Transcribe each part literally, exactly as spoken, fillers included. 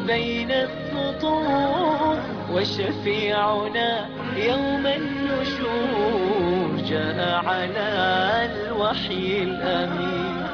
بين السطور، وشفيعنا يوم النشور جاء على الوحي الأمين.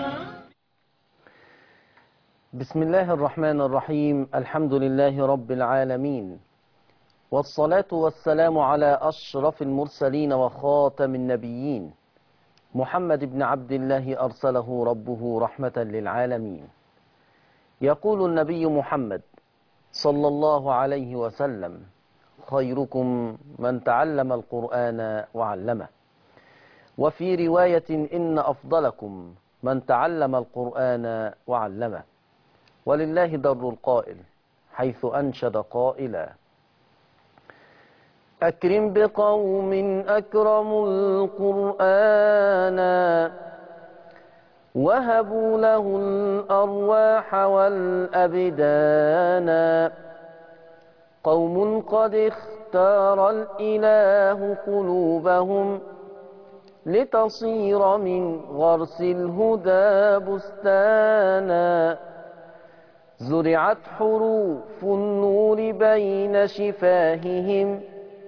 بسم الله الرحمن الرحيم. الحمد لله رب العالمين، والصلاة والسلام على أشرف المرسلين وخاتم النبيين، محمد بن عبد الله أرسله ربه رحمة للعالمين. يقول النبي محمد صلى الله عليه وسلم: خيركم من تعلم القرآن وعلمه. وفي رواية: إن أفضلكم من تعلم القرآن وعلمه. ولله در القائل حيث أنشد قائلا: أكرم بقوم أكرموا القرآن، وهبوا له الأرواح والأبدان. قوم قد اختار الإله قلوبهم لتصير من غرس الهدى بستانا. زرعت حروف النور بين شفاههم،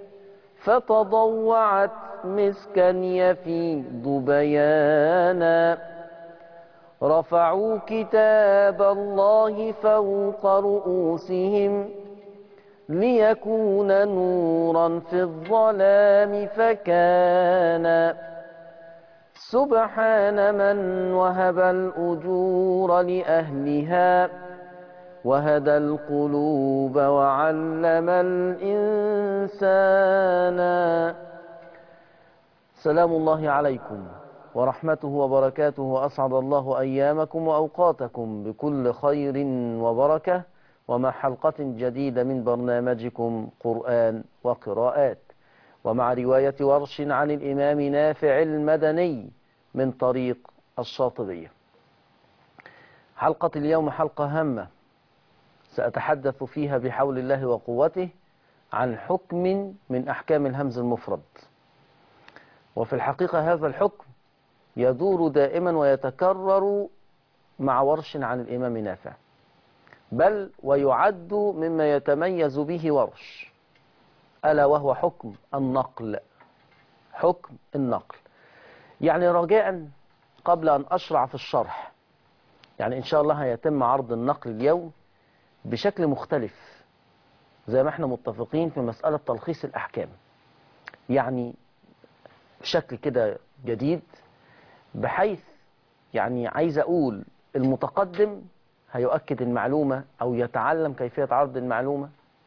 فتضوعت مسكا يفيض بيانا. رفعوا كتاب الله فوق رؤوسهم، ليكون نورا في الظلام فكان. سبحان من وهب الأجور لأهلها، وهدى القلوب وعلم الإنسان. سلام الله عليكم ورحمته وبركاته، وأسعد الله أيامكم وأوقاتكم بكل خير وبركة، ومع حلقة جديدة من برنامجكم قرآن وقراءات، ومع رواية ورش عن الإمام نافع المدني من طريق الشاطبية. حلقة اليوم حلقة هامة، سأتحدث فيها بحول الله وقوته عن حكم من أحكام الهمز المفرد. وفي الحقيقة هذا الحكم يدور دائما ويتكرر مع ورش عن الإمام نافع، بل ويعد مما يتميز به ورش، ألا وهو حكم النقل. حكم النقل يعني رجاء قبل أن أشرع في الشرح، يعني إن شاء الله هيتم عرض النقل اليوم بشكل مختلف، زي ما احنا متفقين في مسألة تلخيص الأحكام، يعني بشكل كده جديد، بحيث يعني عايز أقول المتقدم هيؤكد المعلومة أو يتعلم كيفية عرض المعلومة،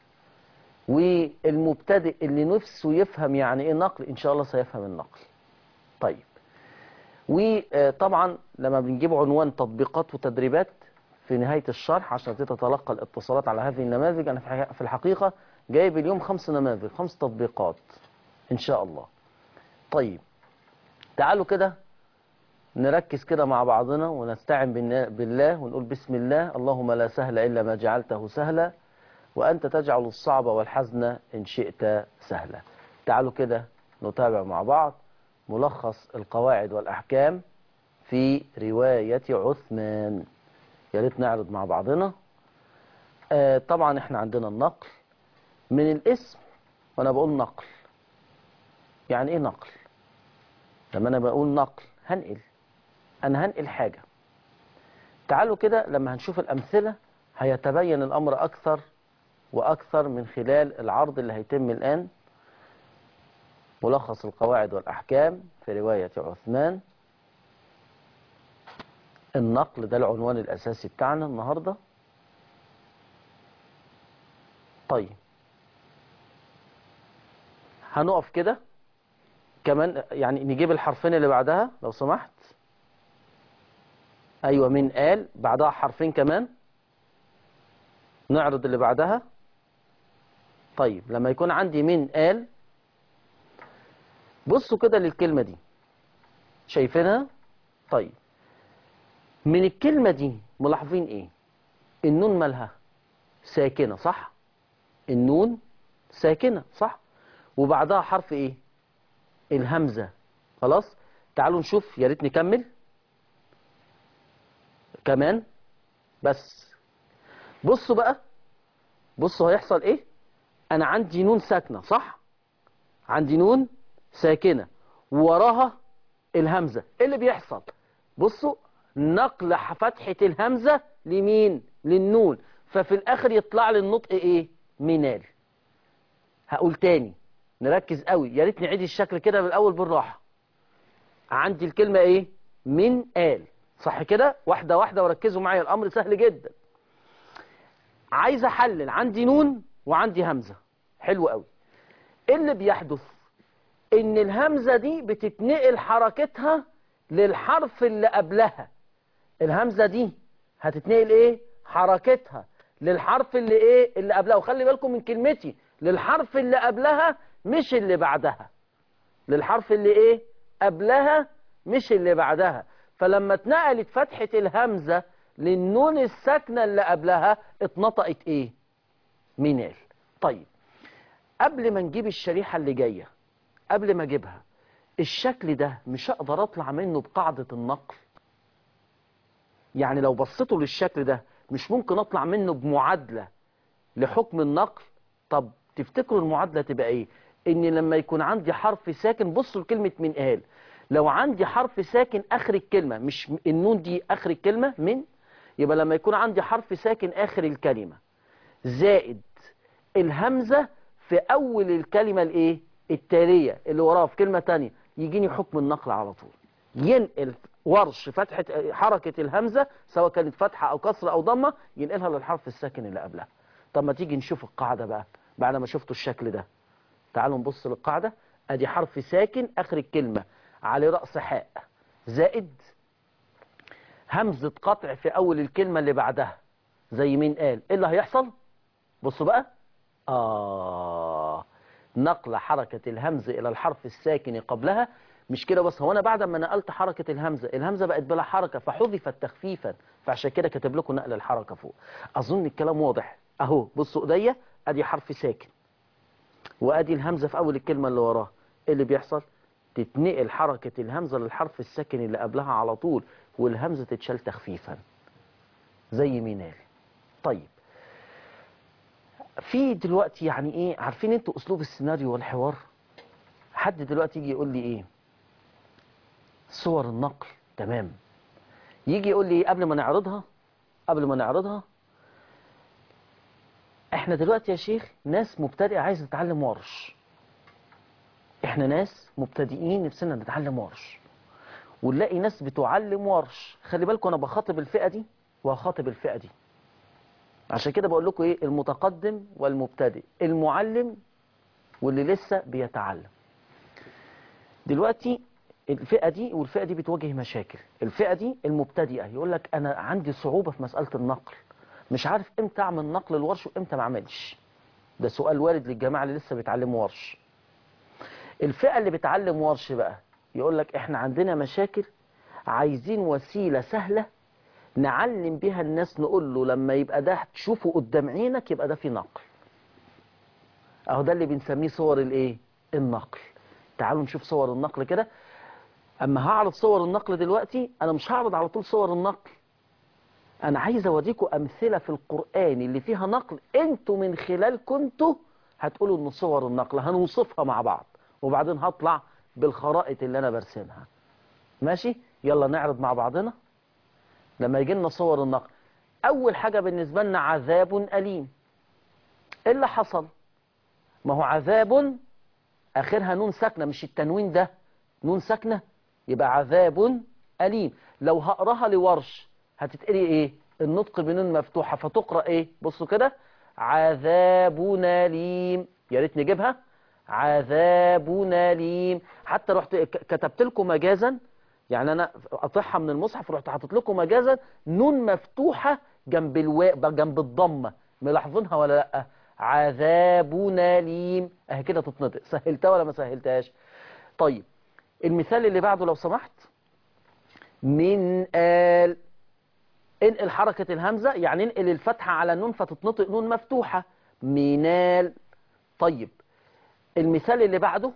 والمبتدئ اللي نفسه يفهم يعني إيه نقل إن شاء الله سيفهم النقل. طيب، وطبعا لما بنجيب عنوان تطبيقات وتدريبات في نهاية الشرح عشان تتلقى الاتصالات على هذه النماذج، أنا في الحقيقة جايب اليوم خمس نماذج، خمس تطبيقات إن شاء الله. طيب، تعالوا كده نركز كده مع بعضنا ونستعن بالله ونقول بسم الله. اللهم لا سهل إلا ما جعلته سهلا، وأنت تجعل الصعب والحزن إن شئت سهلا. تعالوا كده نتابع مع بعض ملخص القواعد والأحكام في رواية عثمان. يا ريت نعرض مع بعضنا. آه طبعا احنا عندنا النقل من الاسم، وانا بقول نقل يعني ايه نقل؟ لما انا بقول نقل هنقل، انا هنقل حاجة. تعالوا كده لما هنشوف الامثلة هيتبين الامر اكثر واكثر من خلال العرض اللي هيتم الان. ملخص القواعد والاحكام في رواية عثمان. النقل ده العنوان الاساسي بتاعنا النهاردة. طيب، هنقف كده كمان، يعني نجيب الحرفين اللي بعدها لو سمحت. ايوه، من قال بعدها حرفين كمان، نعرض اللي بعدها. طيب، لما يكون عندي من قال، بصوا كده للكلمة دي، شايفينها؟ طيب، من الكلمة دي ملاحظين ايه؟ النون مالها ساكنة، صح؟ النون ساكنة، صح؟ وبعدها حرف ايه؟ الهمزة. خلاص، تعالوا نشوف، يا ريت نكمل كمان. بس بصوا بقى بصوا هيحصل ايه؟ انا عندي نون ساكنة صح؟ عندي نون ساكنة ووراها الهمزة. ايه اللي بيحصل؟ بصوا نقل فتحة الهمزة لمين؟ للنون، ففي الاخر يطلع لي النطق ايه؟ منال. هقول تاني نركز قوي، يا ريت نعيد الشكل كده من الاول بالراحة. عندي الكلمة ايه؟ من آل، صح كده؟ واحدة واحدة وركزوا معايا، الامر سهل جدا. عايز احلل، عندي نون وعندي همزة، حلو قوي. ايه اللي بيحدث؟ ان الهمزة دي بتتنقل حركتها للحرف اللي قبلها. الهمزة دي هتتنقل ايه؟ حركتها للحرف اللي ايه؟ اللي قبلها. وخلي بالكم من كلمتي، للحرف اللي قبلها مش اللي بعدها. للحرف اللي ايه؟ قبلها مش اللي بعدها. فلما اتنقلت فتحة الهمزة للنون الساكنة اللي قبلها اتنطقت ايه؟ منال. طيب قبل ما نجيب الشريحة اللي جاية، قبل ما اجيبها، الشكل ده مش هقدر اطلع منه بقاعدة النقل؟ يعني لو بصيتوا للشكل ده مش ممكن اطلع منه بمعادلة لحكم النقل؟ طب تفتكروا المعادلة تبقى ايه؟ ان لما يكون عندي حرف ساكن، بصوا لكلمة من قال، لو عندي حرف ساكن اخر الكلمة، مش النون دي اخر الكلمة من، يبقى لما يكون عندي حرف ساكن اخر الكلمة زائد الهمزة في اول الكلمة الايه؟ التالية اللي وراها في كلمة تانية، يجيني حكم النقل على طول. ينقل ورش فتحة حركة الهمزة سواء كانت فتحة او كسرة او ضمة، ينقلها للحرف الساكن اللي قبلها. طب ما تيجي نشوف القاعدة بقى بعد ما شفتوا الشكل ده. تعالوا نبص للقاعدة. ادي حرف ساكن اخر الكلمة على رأس حاء زائد همزة قطع في اول الكلمة اللي بعدها زي مين قال. ايه اللي هيحصل؟ بصوا بقى. آه نقل حركة الهمزة إلى الحرف الساكن قبلها. مش كده بس، هو أنا بعد ما نقلت حركة الهمزة، الهمزة بقت بلا حركة فحذفت تخفيفا، فعشان كده كاتب لكم نقل الحركة فوق. أظن الكلام واضح أهو. بصوا إيديا، أدي حرف ساكن وأدي الهمزة في أول الكلمة اللي وراها. إيه اللي بيحصل؟ تتنقل حركة الهمزة للحرف الساكن اللي قبلها على طول، والهمزة تتشال تخفيفا زي مينال. طيب في دلوقتي يعني ايه، عارفين انتوا اسلوب السيناريو والحوار؟ حد دلوقتي يجي يقول لي ايه؟ صور النقل، تمام. يجي يقول لي قبل ما نعرضها قبل ما نعرضها احنا دلوقتي يا شيخ ناس مبتدئة عايزة تتعلم ورش. احنا ناس مبتدئين نفسنا نتعلم ورش، ونلاقي ناس بتعلم ورش. خلي بالكم انا بخاطب الفئة دي وهخاطب الفئة دي، عشان كده بقول لكم ايه؟ المتقدم والمبتدئ، المعلم واللي لسه بيتعلم. دلوقتي الفئة دي والفئة دي بتواجه مشاكل. الفئة دي المبتدئة يقول لك أنا عندي صعوبة في مسألة النقل، مش عارف إمتى أعمل نقل الورش وإمتى ما أعملش. ده سؤال وارد للجماعة اللي لسه بيتعلموا ورش. الفئة اللي بتعلم ورش بقى يقول لك إحنا عندنا مشاكل، عايزين وسيلة سهلة نعلم بيها الناس، نقول له لما يبقى ده تشوفه قدام عينك يبقى ده في نقل. أهو ده اللي بنسميه صور الإيه؟ النقل. تعالوا نشوف صور النقل كده. اما هعرض صور النقل دلوقتي، انا مش هعرض على طول صور النقل، انا عايز اوريكم امثله في القران اللي فيها نقل، انتوا من خلال كنتوا هتقولوا ان صور النقل هنوصفها مع بعض، وبعدين هطلع بالخرائط اللي انا برسمها. ماشي؟ يلا نعرض مع بعضنا. لما يجي لنا صور النقل، اول حاجه بالنسبه لنا عذاب اليم. ايه اللي حصل؟ ما هو عذاب اخرها نون ساكنه، مش التنوين ده نون ساكنه، يبقى عذاب أليم. لو هقراها لورش هتتقري ايه؟ النطق بنون مفتوحة، فتقرأ ايه؟ بصوا كده، عذاب أليم. يا ريت نجيبها، عذاب أليم. حتى رحت كتبت لكم مجازا، يعني انا قطعها من المصحف رحت حاطط لكم مجازا نون مفتوحة جنب الواء جنب الضمة، ملاحظينها ولا لا؟ عذاب أليم اهي كده تتنطق. سهلتها ولا ما سهلتهاش؟ طيب المثال اللي بعده لو سمحت. من آل، انقل حركة الهمزة، يعني انقل الفتحة على النون فتتنطق نون مفتوحة. منال. طيب المثال اللي بعده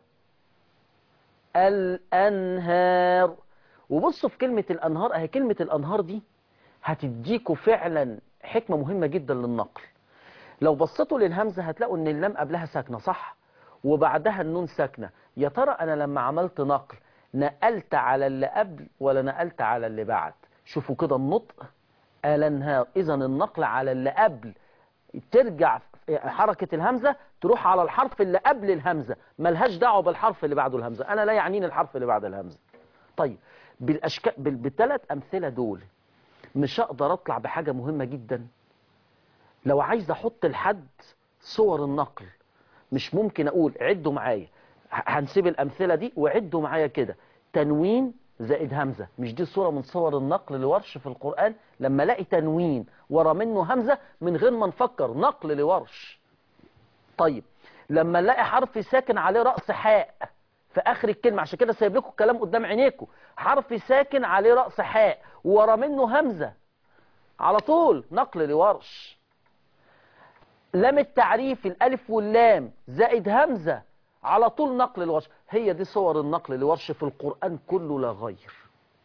الأنهار. وبصوا في كلمة الأنهار اهي، كلمة الأنهار دي هتديكوا فعلا حكمة مهمة جدا للنقل. لو بصيتوا للهمزة هتلاقوا ان اللام قبلها ساكنة صح، وبعدها النون ساكنة. يا ترى انا لما عملت نقل نقلت على اللي قبل ولا نقلت على اللي بعد؟ شوفوا كده النطق ألنها، اذا النقل على اللي قبل ترجع حركة الهمزة تروح على الحرف اللي قبل الهمزة، ملهاش دعوة بالحرف اللي بعده الهمزة، انا لا يعنيني الحرف اللي بعد الهمزة. طيب بالاشكال بالثلاث امثلة دول مش هقدر اطلع بحاجة مهمة جدا. لو عايز احط لحد صور النقل مش ممكن اقول عدوا معايا، هنسيب الامثله دي وعدوا معايا كده، تنوين زائد همزه، مش دي صوره من صور النقل لورش في القران؟ لما الاقي تنوين ورا منه همزه من غير ما نفكر نقل لورش. طيب لما نلاقي حرف ساكن عليه راس حاء في اخر الكلمه، عشان كده سايب لكم الكلام قدام عينيكم، حرف ساكن عليه راس حاء ورا منه همزه، على طول نقل لورش. لام التعريف الالف واللام زائد همزه على طول نقل لورش. هي دي صور النقل لورش في القرآن كله لا غير.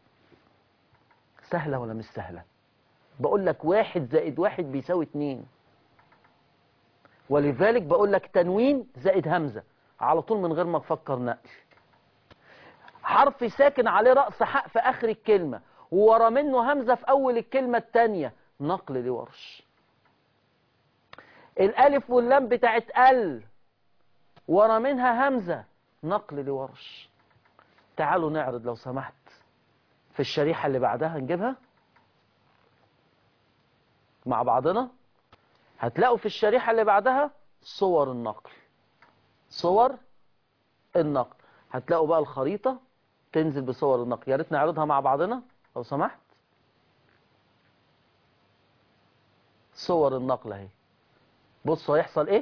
سهلة ولا مش سهلة؟ بقول لك واحد زائد واحد بيساوي اتنين، ولذلك بقول لك تنوين زائد همزة على طول من غير ما تفكر نقل. حرف ساكن عليه رأس حق في آخر الكلمة وورا منه همزة في أول الكلمة التانية، نقل لورش. الألف واللام بتاعت ال ورا منها همزة، نقل لورش. تعالوا نعرض لو سمحت في الشريحة اللي بعدها، نجيبها مع بعضنا. هتلاقوا في الشريحة اللي بعدها صور النقل، صور النقل. هتلاقوا بقى الخريطة تنزل بصور النقل. يا ريت نعرضها مع بعضنا لو سمحت. صور النقل اهي. بصوا هيحصل ايه؟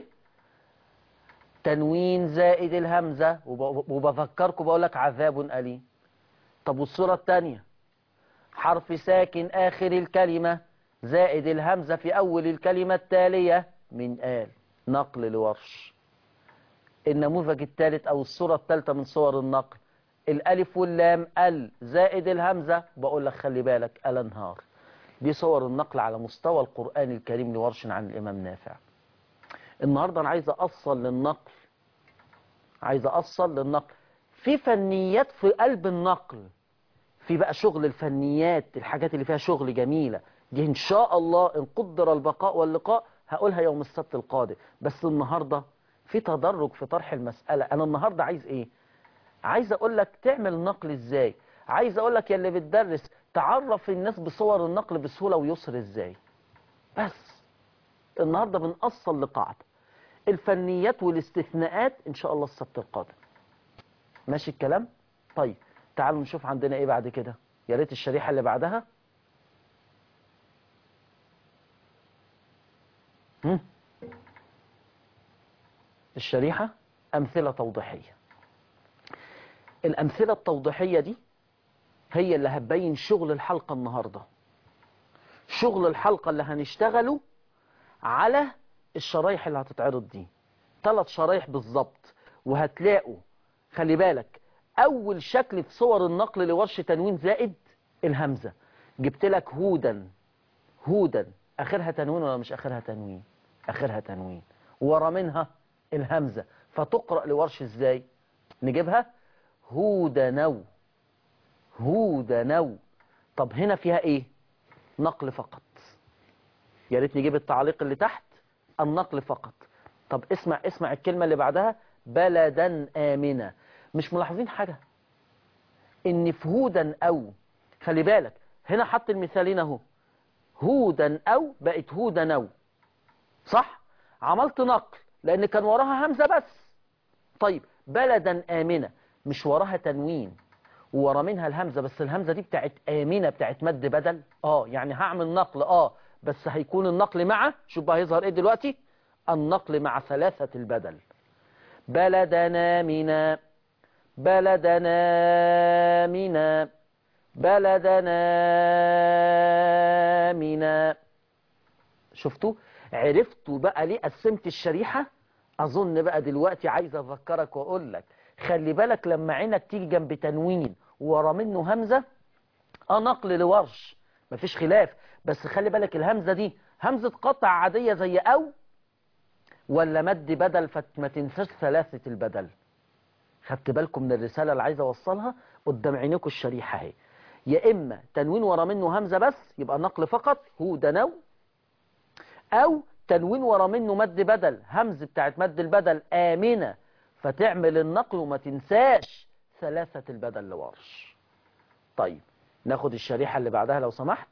تنوين زائد الهمزة، وبفكركم بقول لك عذاب أليم. طب والصورة الثانية حرف ساكن آخر الكلمة زائد الهمزة في أول الكلمة التالية من آل، نقل لورش. النموذج الثالث أو الصورة الثالثة من صور النقل الألف واللام ال زائد الهمزة، بقول لك خلي بالك الأنهار. دي صور النقل على مستوى القرآن الكريم لورش عن الإمام نافع. النهاردة أنا عايز أصل للنقل، عايز أصل للنقل في فنيات في قلب النقل، في بقى شغل الفنيات، الحاجات اللي فيها شغل جميلة دي إن شاء الله إن قدر البقاء واللقاء هقولها يوم السبت القادم. بس النهاردة في تدرج في طرح المسألة. أنا النهاردة عايز إيه؟ عايز أقول لك تعمل نقل إزاي، عايز أقول لك يا اللي بتدرس تعرف الناس بصور النقل بسهولة ويسر إزاي. بس النهاردة بنأصل لقاعدة الفنيات والاستثناءات إن شاء الله السبت القادم. ماشي الكلام؟ طيب تعالوا نشوف عندنا إيه بعد كده. يا ريت الشريحة اللي بعدها. هم؟ الشريحة أمثلة توضيحية. الأمثلة التوضيحية دي هي اللي هتبين شغل الحلقة النهاردة، شغل الحلقة اللي هنشتغله على الشرايح اللي هتتعرض دي. ثلاث شرايح بالظبط، وهتلاقوا خلي بالك أول شكل في صور النقل لورش تنوين زائد الهمزة. جبت لك هودا، هودا آخرها تنوين ولا مش آخرها تنوين؟ آخرها تنوين ورا منها الهمزة، فتقرأ لورش إزاي؟ نجيبها هودا نو، هودا نو. طب هنا فيها إيه؟ نقل فقط. يا ريت نجيب التعليق اللي تحت، النقل فقط. طب اسمع اسمع الكلمة اللي بعدها بلدا آمنة. مش ملاحظين حاجة؟ إن في هودا أو، خلي بالك هنا حط المثالين أهو، هودا أو بقت هودا نو، صح؟ عملت نقل لأن كان وراها همزة بس. طيب بلدا آمنة مش وراها تنوين وورا منها الهمزة، بس الهمزة دي بتاعت آمنة بتاعت مد بدل. اه يعني هعمل نقل اه بس هيكون النقل مع، شوف بقى هيظهر ايه دلوقتي، النقل مع ثلاثة البدل. بلدنا منا، بلدنا منا، بلدنا منا. شفتوا؟ عرفتوا بقى ليه قسمت الشريحة؟ أظن بقى دلوقتي عايز أذكرك وأقول لك خلي بالك لما عينك تيجي جنب تنوين ورا منه همزة، اه نقل لورش مفيش خلاف، بس خلي بالك الهمزة دي همزة قطع عادية زي أو ولا مد بدل؟ فما تنساش ثلاثة البدل. خدت بالكم من الرسالة اللي عايز أوصلها؟ قدام عينيكم الشريحة اهي. يا إما تنوين ورا منه همزة بس يبقى نقل فقط هو ده نو، أو تنوين ورا منه مد بدل، همزة بتاعت مد البدل آمنة فتعمل النقل وما تنساش ثلاثة البدل لورش. طيب ناخد الشريحة اللي بعدها لو سمحت.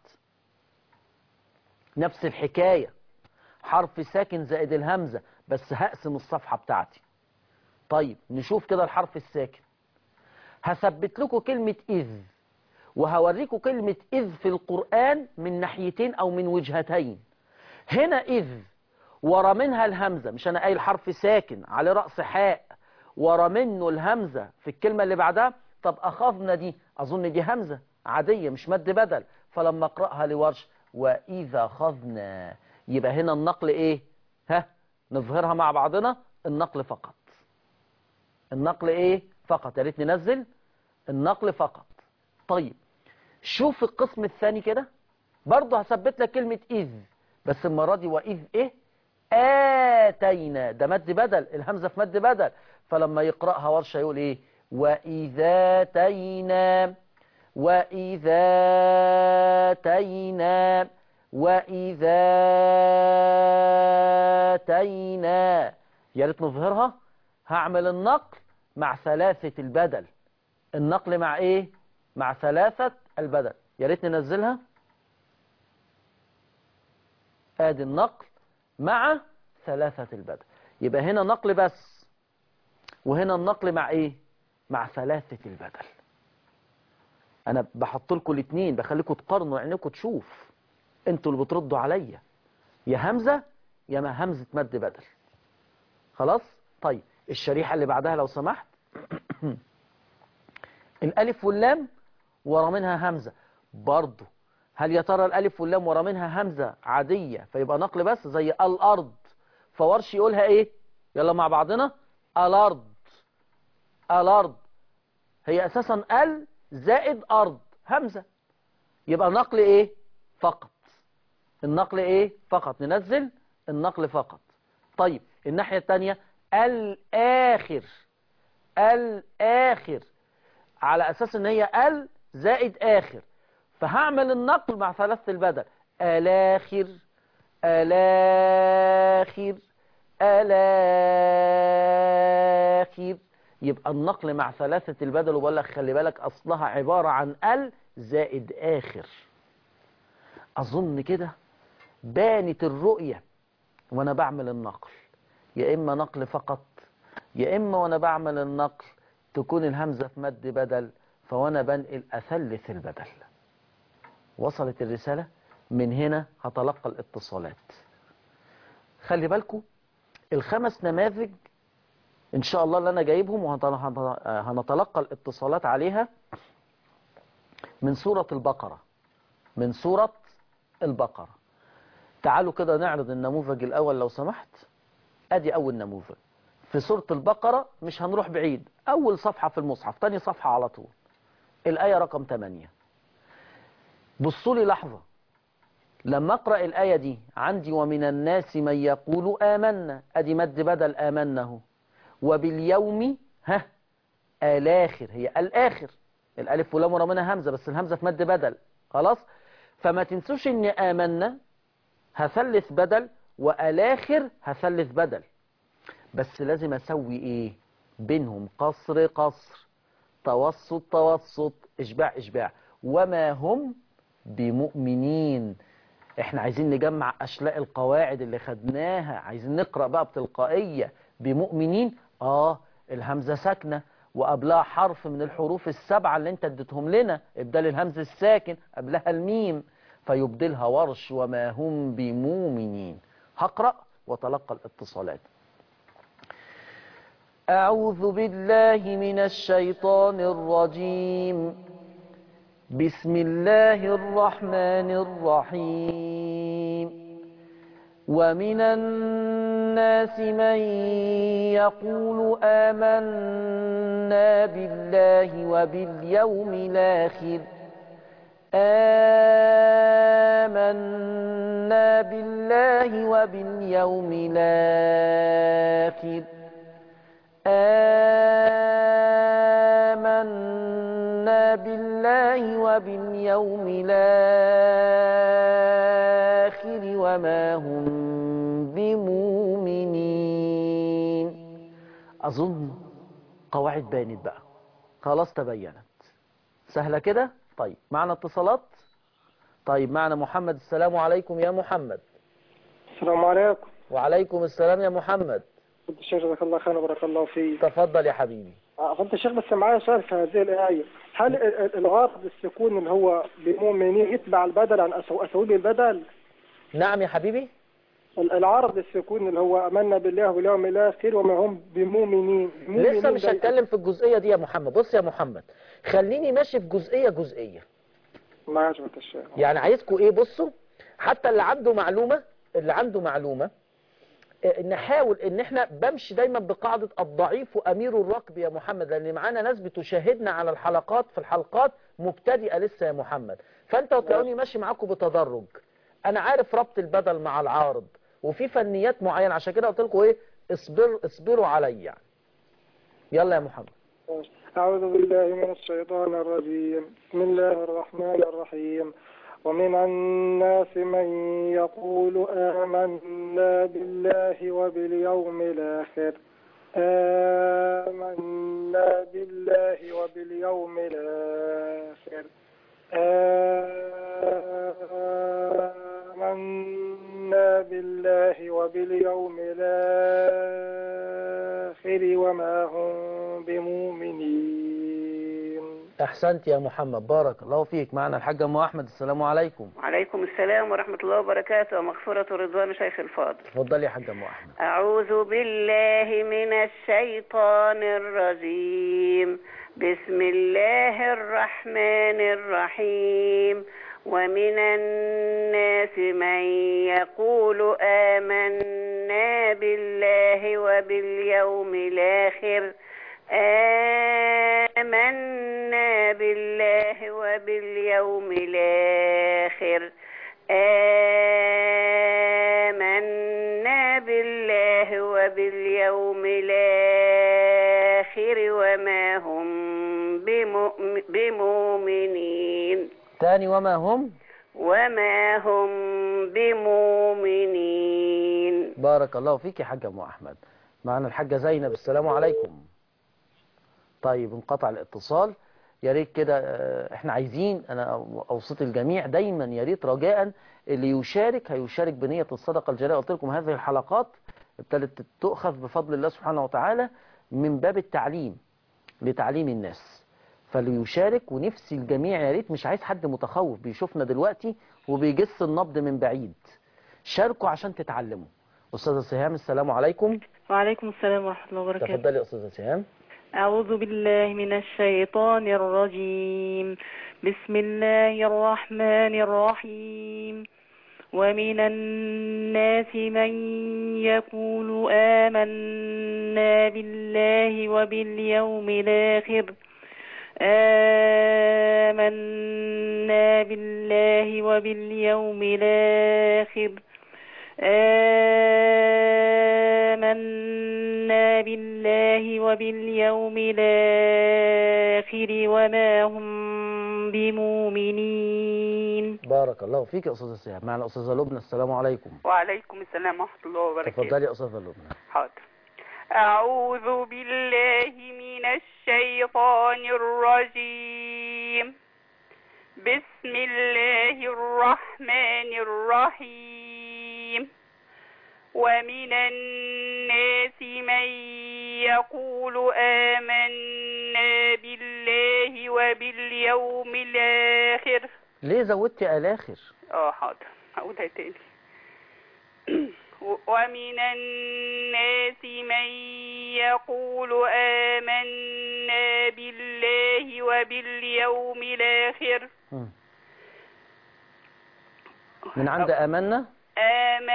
نفس الحكاية، حرف ساكن زائد الهمزة، بس هقسم الصفحة بتاعتي. طيب نشوف كده الحرف الساكن. هثبت لكم كلمة إذ، وهوريكم كلمة إذ في القرآن من ناحيتين أو من وجهتين. هنا إذ ورا منها الهمزة، مش أنا قايل حرف ساكن على رأس حاء ورا منه الهمزة في الكلمة اللي بعدها. طب أخذنا دي، أظن دي همزة عادية مش مد بدل، فلما أقرأها لورش وإذا أخذنا، يبقى هنا النقل إيه؟ ها نظهرها مع بعضنا، النقل فقط. النقل إيه؟ فقط. يا ريت ننزل النقل فقط. طيب شوف القسم الثاني كده، برضه هثبت لك كلمة إذ، بس المرة دي وإذ إيه؟ آتينا، ده مد بدل، الهمزة في مد بدل، فلما يقرأها ورشة يقول إيه؟ وإذا آتينا، وإذا آتينا، وإذا آتينا. يا ريت نظهرها. هعمل النقل مع ثلاثة البدل. النقل مع إيه؟ مع ثلاثة البدل. يا ريت ننزلها. ادي النقل مع ثلاثة البدل. يبقى هنا نقل بس، وهنا النقل مع ايه؟ مع ثلاثة البدل. انا بحط لكم الاثنين، بخليكم تقارنوا عينيكم تشوف. انتوا اللي بتردوا عليا، يا همزة يا ما همزة مد بدل. خلاص؟ طيب الشريحة اللي بعدها لو سمحت. الالف واللام ورا منها همزة برضو. هل يا ترى الالف واللام ورا منها همزة عادية فيبقى نقل بس زي الارض، فورش يقولها ايه؟ يلا مع بعضنا. الارض، الارض. هي اساسا ال زائد ارض همزة، يبقى نقل ايه؟ فقط. النقل ايه؟ فقط. ننزل النقل فقط. طيب الناحية التانية الاخر، الاخر على اساس ان هي ال زائد اخر، فهعمل النقل مع ثلاثة البدل. الاخر، الاخر، الاخر. يبقى النقل مع ثلاثة البدل، وبقول لك خلي بالك اصلها عبارة عن ال زائد اخر. اظن كده بانت الرؤية وانا بعمل النقل، يا اما نقل فقط، يا اما وانا بعمل النقل تكون الهمزة في مد بدل، فوانا بنقل اثلث البدل. وصلت الرسالة؟ من هنا هتلقى الاتصالات. خلي بالكم الخمس نماذج ان شاء الله اللي انا جايبهم وهنتلقى الاتصالات عليها من سورة البقرة، من سورة البقرة. تعالوا كده نعرض النموذج الاول لو سمحت. ادي اول نموذج في سورة البقرة، مش هنروح بعيد، اول صفحة في المصحف، تاني صفحة على طول، الآية رقم ثمانية. بصوا لي لحظة، لما اقرأ الآية دي عندي ومن الناس من يقول آمنا، ادي مد بدل آمنه، وباليوم ها الآخر، هي الآخر، الألف واللام ورا منها همزة، بس الهمزة في مد بدل. خلاص؟ فما تنسوش ان آمنا هثلث بدل والآخر هثلث بدل، بس لازم اسوي ايه بينهم؟ قصر قصر، توسط توسط، اشباع اشباع. وما هم بمؤمنين. احنا عايزين نجمع اشلاء القواعد اللي خدناها، عايزين نقرأ بقى بتلقائية. بمؤمنين، اه الهمزة ساكنة وقبلها حرف من الحروف السبعة اللي انت اديتهم لنا، ابدال الهمز الساكن قبلها الميم، فيبدلها ورش وما هم بمؤمنين. هقرأ وتلقى الاتصالات. أعوذ بالله من الشيطان الرجيم. بسم الله الرحمن الرحيم. ومن الناس من يقول آمنا بالله وباليوم الآخر آمنا بالله وباليوم الآخر آمنا بالله وباليوم الآخر وما هم بمؤمنين. أظن قواعد بانت بقى، خلاص تبينت، سهلة كده. طيب معنا اتصالات. طيب معنا محمد. السلام عليكم يا محمد. السلام عليكم. وعليكم السلام يا محمد. فضل الشيخ جزاك الله خير وبارك الله فيك. تفضل يا حبيبي. فضل الشيخ بس معايا سؤال في هذه الآية، هل الغرض السكون اللي هو بمؤمنين يتبع البدل عن أسويب البدل؟ نعم يا حبيبي. العرض السكون اللي هو امنا بالله واليوم الاخر وما هم بمؤمنين. لسه مش هتكلم في الجزئيه دي يا محمد. بص يا محمد، خليني ماشي في جزئيه جزئيه. ما عجبت الشيخ. يعني عايزكم ايه، بصوا، حتى اللي عنده معلومه اللي عنده معلومه نحاول ان احنا بمشي دايما بقاعده الضعيف امير الركب يا محمد، لان معانا ناس بتشاهدنا على الحلقات في الحلقات مبتدئه لسه يا محمد، فانت هتلاقوني ماشي معاكم بتدرج. انا عارف ربط البدل مع العارض وفي فنيات معينه، عشان كده قلت لكم ايه، اصبر اصبروا عليا يعني. يلا يا محمد. أعوذ بالله من الشيطان الرجيم. بسم الله الرحمن الرحيم. ومن الناس من يقول آمنا بالله وباليوم الآخر آمنا بالله وباليوم الآخر آمنا بالله وباليوم الآخر وما هم بمؤمنين. أحسنت يا محمد، بارك الله فيك. معنا الحاج أم أحمد. السلام عليكم. وعليكم السلام ورحمة الله وبركاته ومغفرة ورضوان شيخ الفاضل. تفضل يا حاج أم أحمد. أعوذ بالله من الشيطان الرجيم. بسم الله الرحمن الرحيم. ومن الناس من يقول آمنا بالله وباليوم الآخر آمنا بالله وباليوم الآخر آمنا بالله وباليوم الآخر وما هم بمؤمنين. تاني وما هم وما هم بمؤمنين. بارك الله فيك يا حاج أم أحمد. معنا الحاجة زينب. السلام عليكم. طيب انقطع الاتصال. يا ريت كده احنا عايزين، انا اوصيت الجميع دايما يا ريت رجاء اللي يشارك هيشارك بنية الصدقة الجارية. قلت لكم هذه الحلقات ابتدت تؤخذ بفضل الله سبحانه وتعالى من باب التعليم لتعليم الناس، فاللي يشارك. ونفسي الجميع يا ريت، مش عايز حد متخوف بيشوفنا دلوقتي وبيجس النبض من بعيد، شاركوا عشان تتعلموا. أستاذة سهام. السلام عليكم. وعليكم السلام ورحمة الله وبركاته. تفضلي يا أستاذة سهام. أعوذ بالله من الشيطان الرجيم. بسم الله الرحمن الرحيم. ومن الناس من يقول آمنا بالله وباليوم الآخر آمنا بالله وباليوم الآخر آمنا بالله وباليوم الآخر وما هم بمؤمنين. بارك الله فيك يا أستاذة سهام. معنا أستاذة لبنى. السلام عليكم. وعليكم السلام ورحمة الله وبركاته. تفضلي يا أستاذة لبنى. حاضر. أعوذ بالله من الشيطان الرجيم. بسم الله الرحمن الرحيم. ومن الناس من يقول آمنا بالله وباليوم الآخر. ليه زودتي الآخر؟ اه حاضر هقولها تاني. ومن الناس من يقول آمنا بالله وباليوم الآخر. من عند آمنا آم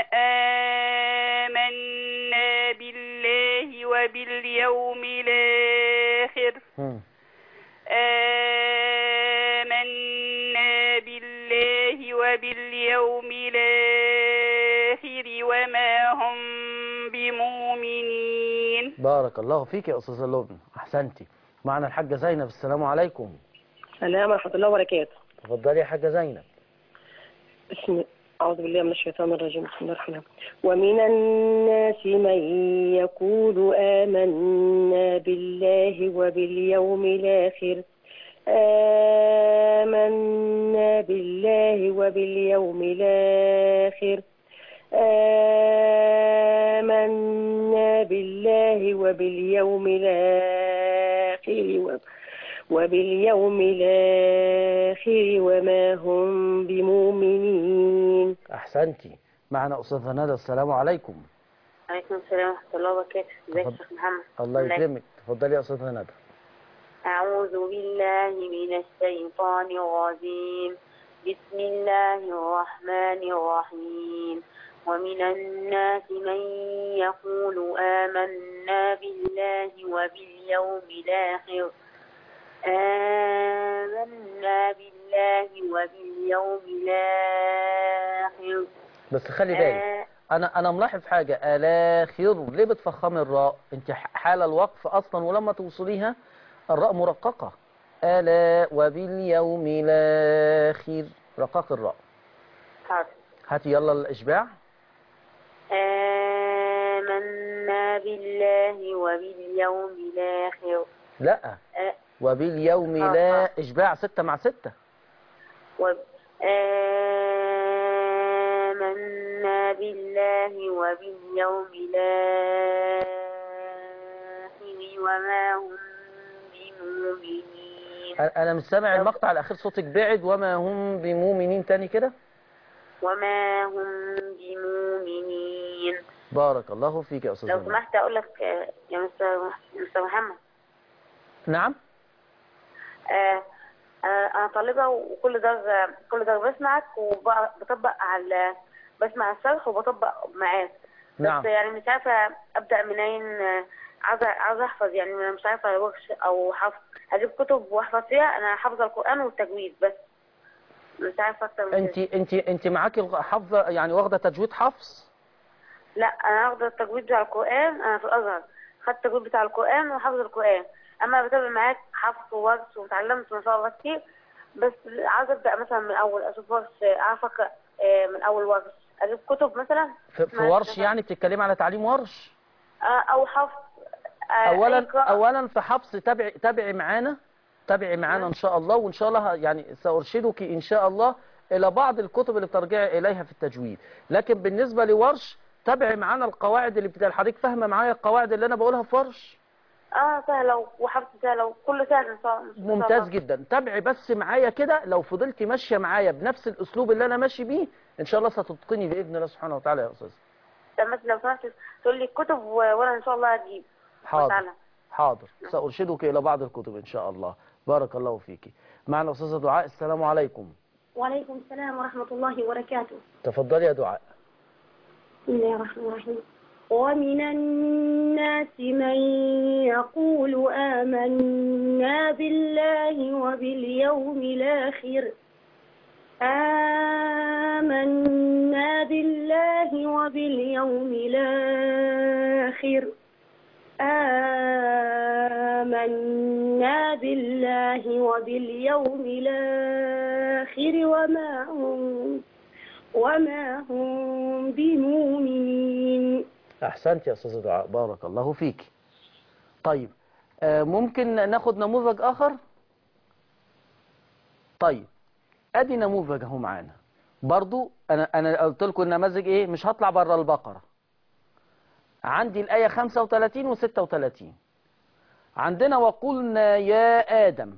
آمنا بالله وباليوم الآخر. آمنا هم بمؤمنين. بارك الله فيك يا أستاذة لبنى، أحسنتي. معنا الحاجة زينب. السلام عليكم. السلام ورحمة الله وبركاته. تفضلي يا حاجة زينب. بسم أعوذ بالله من الشيطان الرجيم. بسم الله الرحمن الرحيم. ومن الناس من يقول آمنا بالله وباليوم الآخر آمنا بالله وباليوم الآخر آمنا بالله وباليوم الآخر وباليوم الآخر وما هم بمؤمنين. أحسنتي. معنا أستاذة ندى. السلام عليكم. عليكم السلام ورحمة الله وبركاته. ازيك يا شيخ محمد؟ الله يكرمك. تفضلي يا أستاذة ندى. أعوذ بالله من الشيطان الرجيم. بسم الله الرحمن الرحيم. ومن الناس من يقول آمنا بالله وباليوم الآخر آمنا بالله وباليوم الآخر. بس خلي بالك، أنا أنا ملاحظ حاجة. الآخر ليه بتفخمي الراء؟ أنت حال الوقف أصلا، ولما توصليها الراء مرققة. ألا وباليوم الآخر، رقاق الراء. حاضر. هاتي يلا الإشباع. آمنا بالله وباليوم الآخر. لا أ... وباليوم لا. إشباع ستة مع ستة. و... آمنا بالله وباليوم الآخر وما هم بمؤمنين. أنا مش سامع المقطع الأخير، صوتك بعد. وما هم بمؤمنين. تاني كده. وما هم بمؤمنين. بارك الله فيك يا أستاذ. لو سمحت أقول لك يا مستر مستر محمد. نعم. آه أنا طالبة، وكل ده كل ده بسمعك وبطبق على بسمع الشرح وبطبق معاك. نعم. بس يعني مش عارفة أبدأ منين. عاوزة عاوزة أحفظ، يعني أنا مش عارفة ورش أو حفظ. هجيب كتب وأحفظ فيها. أنا حافظة القرآن والتجويد بس، مش عارفة أكتر من أنت أنت أنت معاكي حافظة، يعني واخدة تجويد حفظ؟ لا، أنا واخدة التجويد بتاع القرآن. أنا في الأزهر خدت التجويد بتاع القرآن وحافظ القرآن. أما بتابع معاك حفظ وورش وتعلمت ما شاء الله كتير، بس عاوزة أبدأ مثلا من أول، أشوف ورش أعرف أقرأ من أول ورش، أجيب كتب مثلا. في, في ورش مثلاً. يعني بتتكلمي على تعليم ورش؟ أو حفظ. أولا أولا في حفظ تابعي تابعي معانا تابعي معانا إن شاء الله، وإن شاء الله يعني سأرشدك إن شاء الله إلى بعض الكتب اللي بترجعي إليها في التجويد. لكن بالنسبة لورش تابعي معانا القواعد اللي بتاع حضرتك. فاهمة معايا القواعد اللي أنا بقولها في ورش؟ اه سهلة وحفظ سهلة وكل سهل ان شاء الله. ممتاز جدا. تابعي بس معايا كده. لو فضلتي ماشية معايا بنفس الأسلوب اللي أنا ماشي بيه إن شاء الله ستتقني بإذن الله سبحانه وتعالى يا أستاذ. طب مثلا لو سمحت تقول لي الكتب وأنا إن شاء الله هجيب. حاضر حاضر. سأرشدك إلى بعض الكتب إن شاء الله. بارك الله فيك. معنا أستاذة دعاء. السلام عليكم. وعليكم السلام ورحمة الله وبركاته. تفضلي يا دعاء. بسم الله الرحمن الرحيم. ومن الناس من يقول آمنا بالله وباليوم الآخر آمنا بالله وباليوم الآخر آمنا بالله وباليوم الآخر وما هم وما هم بمؤمنين. أحسنت يا أستاذ دعاء. بارك الله فيك. طيب آه ممكن ناخد نموذج آخر؟ طيب أدي نموذج اهو معانا برضو. أنا أنا قلت لكم النماذج إيه، مش هطلع بره البقرة. عندي الآية خمسة وثلاثين وستة وثلاثين. عندنا وقلنا يا آدم،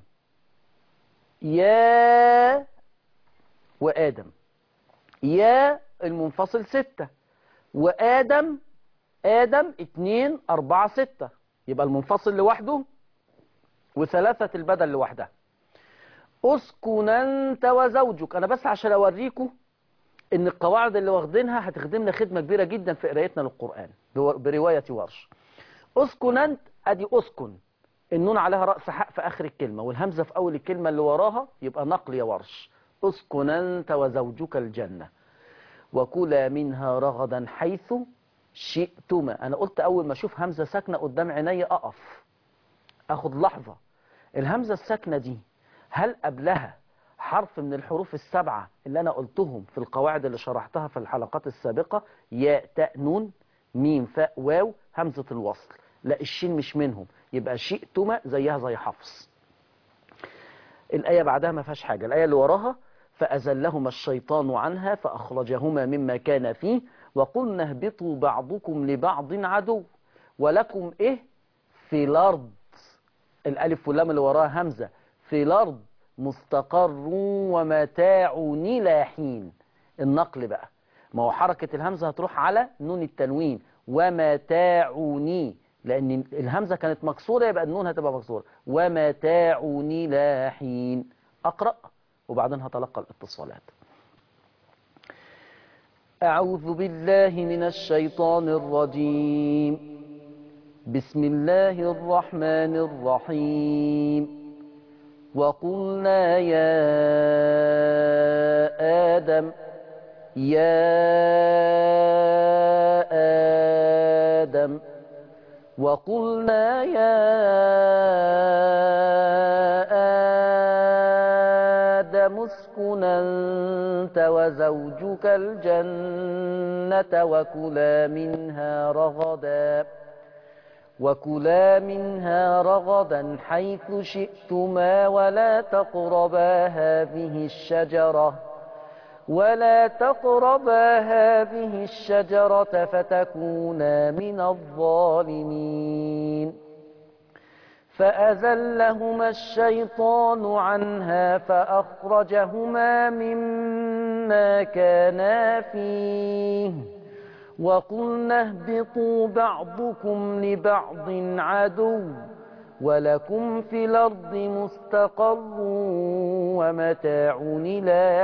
يا وآدم. يا المنفصل ستة، وآدم آدم اتنين أربعة ستة، يبقى المنفصل لوحده وثلاثة البدل لوحدها. اسكن أنت وزوجك. أنا بس عشان أوريكم إن القواعد اللي واخدينها هتخدمنا خدمة كبيرة جدا في قرايتنا للقرآن برواية ورش. اسكن أنت، أدي اسكن، النون عليها رأس حق في آخر الكلمة والهمزة في أول الكلمة اللي وراها، يبقى نقل يا ورش. اسكن أنت وزوجك الجنة وكلا منها رغدا حيث شئتما. أنا قلت أول ما أشوف همزة ساكنة قدام عيني أقف أخد لحظة. الهمزة الساكنة دي هل قبلها حرف من الحروف السبعة اللي أنا قلتهم في القواعد اللي شرحتها في الحلقات السابقة؟ ياء تاء نون ميم فاء واو همزة الوصل. لا، الشين مش منهم، يبقى شئتما زيها زي حفص. الآية بعدها ما فيهاش حاجة. الآية اللي وراها فأزلهما الشيطان عنها فأخرجهما مما كان فيه وقلنا اهبطوا بعضكم لبعض عدو ولكم إيه في الأرض. الألف واللام اللي وراها همزة. في الأرض مستقر ومتاع إلى حين. النقل بقى، ما هو حركة الهمزة هتروح على نون التنوين ومتاعني، لأن الهمزة كانت مكسورة يبقى النون هتبقى مكسورة. ومتاعني إلى حين. أقرأ وبعدين هتلقى الاتصالات. أعوذ بالله من الشيطان الرجيم. بسم الله الرحمن الرحيم. وقلنا يا آدم يا آدم وقلنا يا آدم اسكن أنت وزوجك الجنة وكلا منها رغدا وكلا منها رغدا حيث شئتما ولا تقربا هذه الشجرة ولا تقربا هذه الشجرة فتكونا من الظالمين. فأزلهما الشيطان عنها فأخرجهما مما كانا فيه وقلنا اهبطوا بعضكم لبعض عدو ولكم في الأرض مستقر ومتاع إلى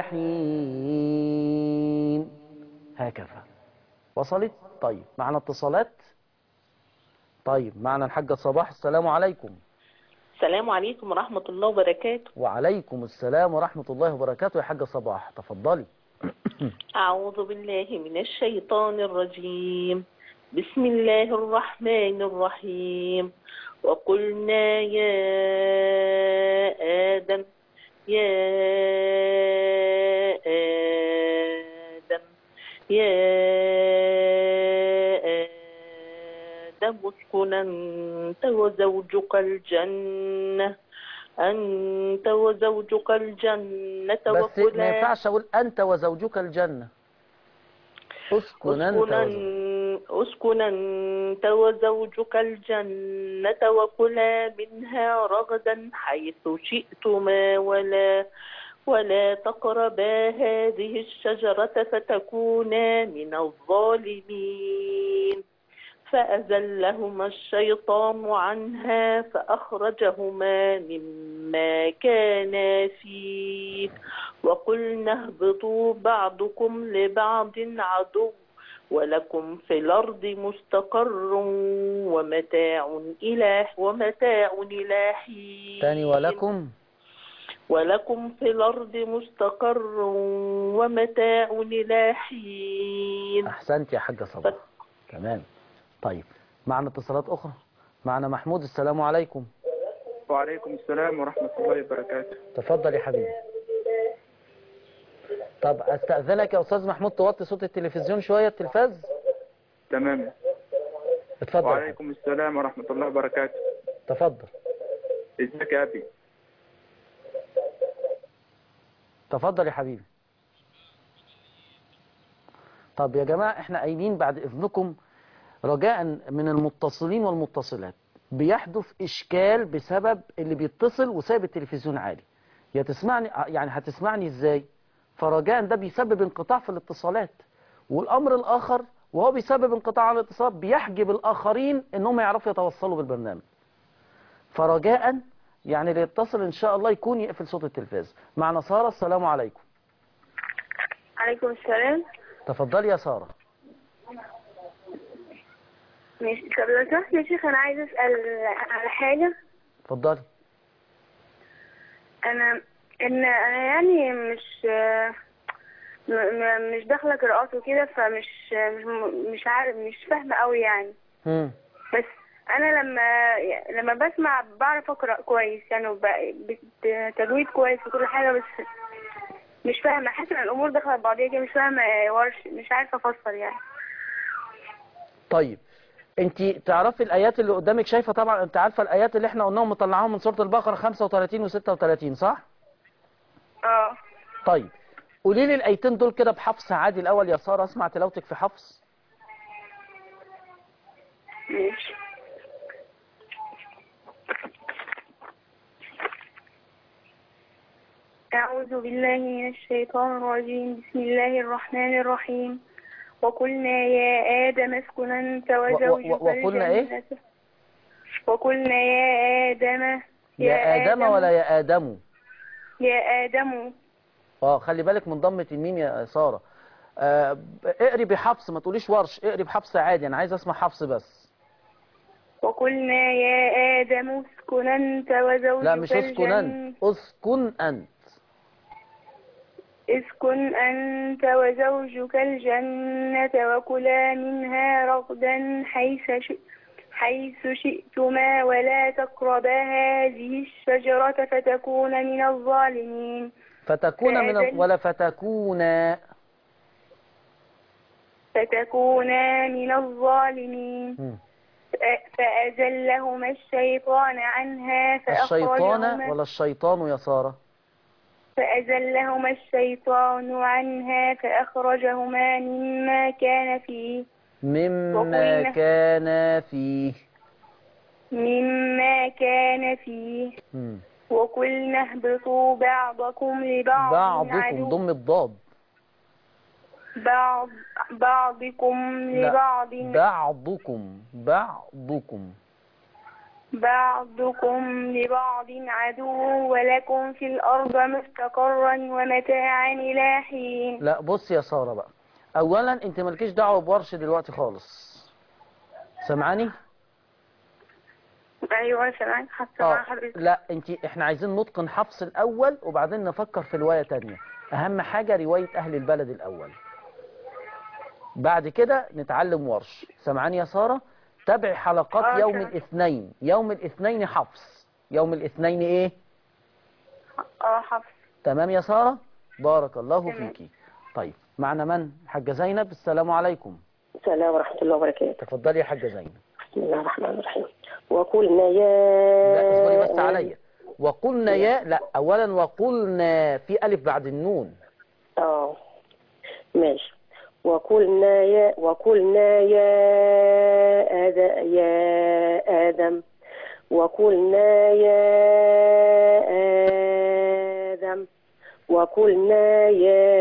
حين. هكذا وصلت؟ طيب معنا اتصالات. طيب معنا الحاجة صباح. السلام عليكم. السلام عليكم ورحمة الله وبركاته. وعليكم السلام ورحمة الله وبركاته. يا حاجة صباح تفضلي. أعوذ بالله من الشيطان الرجيم. بسم الله الرحمن الرحيم. وقلنا يا آدم يا آدم يا آدم اسكن أنت وزوجك الجنة أنت وزوجك الجنة بس وكلا. ما ينفعش أقول أنت وزوجك الجنة. اسكن أنت اسكن أنت وزوجك الجنة وكلا منها رغدا حيث شئتما ولا ولا تقربا هذه الشجرة فتكونا من الظالمين. فأزلهما الشيطان عنها فأخرجهما مما كانا فيه وقلنا اهبطوا بعضكم لبعض عدو ولكم في الأرض مستقر ومتاع إلى ومتاع إلى حين. تاني ولكم ولكم في الأرض مستقر ومتاع إلى حين. أحسنت يا حاجة صباح. تمام. طيب معنا اتصالات أخرى. معنا محمود. السلام عليكم. وعليكم السلام ورحمة الله وبركاته. تفضل يا حبيبي. طب استأذنك يا أستاذ محمود توطي صوت التلفزيون شوية التلفاز. تمام. اتفضل. وعليكم السلام ورحمة الله وبركاته. تفضل. ازيك يا أبي؟ تفضل يا حبيبي. طب يا جماعة احنا قايلين بعد إذنكم رجاء من المتصلين والمتصلات بيحدث إشكال بسبب اللي بيتصل وسايب التلفزيون عالي. يا تسمعني يعني هتسمعني ازاي؟ فرجاء ده بيسبب انقطاع في الاتصالات. والأمر الآخر وهو بيسبب انقطاع على الاتصال بيحجب الآخرين انهم يعرفوا يتوصلوا بالبرنامج. فرجاء يعني اللي يتصل ان شاء الله يكون يقفل صوت التلفاز. معنا سارة. السلام عليكم. عليكم السلام. تفضلي يا سارة. ماشي. طب لو سمحت يا شيخ انا عايز اسال على حاجه. اتفضلي. انا ان انا يعني مش م- م- مش داخله قراءات وكده، فمش مش مش عارف مش فاهمه قوي يعني. مم. بس انا لما لما بسمع بعرف اقرا كويس يعني، وب- بتجويد كويس وكل حاجه، بس مش فاهمه، حاسه ان الامور داخله بعضيها كده، مش فاهمه ورش، مش عارفه افسر يعني. طيب انت تعرفي الايات اللي قدامك؟ شايفه طبعا، انت عارفه الايات اللي احنا قلناهم مطلعاهم من سوره البقره خمسة وثلاثين و ستة وثلاثين صح؟ اه. طيب قولي لي الايتين دول كده بحفص عادي الاول يا ساره، اسمع تلاوتك في حفص. ماشي. أعوذ بالله من الشيطان الرجيم. بسم الله الرحمن الرحيم. وقلنا يا آدم اسكن أنت وزوجك وقلنا إيه؟ الجنة. وقلنا يا آدم يا, يا آدم, آدم ولا يا آدم؟ يا آدم. اه خلي بالك من ضمة الميم يا سارة. آه اقري بحفص، ما تقوليش ورش، اقري بحفص عادي، أنا عايز أسمع حفص بس. وقلنا يا آدم اسكن أنت وزوجك لا مش اسكن أنت، اسكن أنت. اسكن أنت وزوجك الجنة وكلا منها رغدا حيث شئ حيث شئتما ولا تقربا هذه الشجرة فتكون من الظالمين. فتكون من ال... ولا فتكون فتكون من الظالمين. م. فأزلهما الشيطان عنها فأخرجهما. الشيطان ولا الشيطان يا سارة؟ فأزلهما الشيطان عنها فأخرجهما مما كان فيه. مما كان فيه. مما كان فيه. م. وقلنا اهبطوا بعضكم لبعض بعضكم ضم الضاد. بعض بعضكم لبعض. بعضكم بعضكم بعضكم لبعض عدو ولكم في الأرض مستقرا ومتاعا إلى حين. لا بص يا سارة بقى، أولا أنت مالكيش دعوة بورش دلوقتي خالص، سمعاني؟ أيوة سمعاني حاسة مع حضرتك. لا أنت إحنا عايزين نتقن حفص الأول وبعدين نفكر في رواية تانية، أهم حاجة رواية أهل البلد الأول، بعد كده نتعلم ورش. سمعاني يا سارة؟ تابعي حلقات آه يوم الاثنين. يوم الاثنين حفص. يوم الاثنين ايه؟ اه حفص. تمام يا سارة؟ بارك الله تمام. فيكي. طيب معنا من؟ حاجة زينب. السلام عليكم. السلام ورحمة الله وبركاته. تفضلي يا حاجة زينب. بسم الله الرحمن الرحيم. وقلنا يا لا اصبري بس عليا. وقلنا يا لا اولا وقلنا في الف بعد النون. اه ماشي. وقلنا يا وقلنا يا آدم يا آدم وقلنا يا آدم وقلنا يا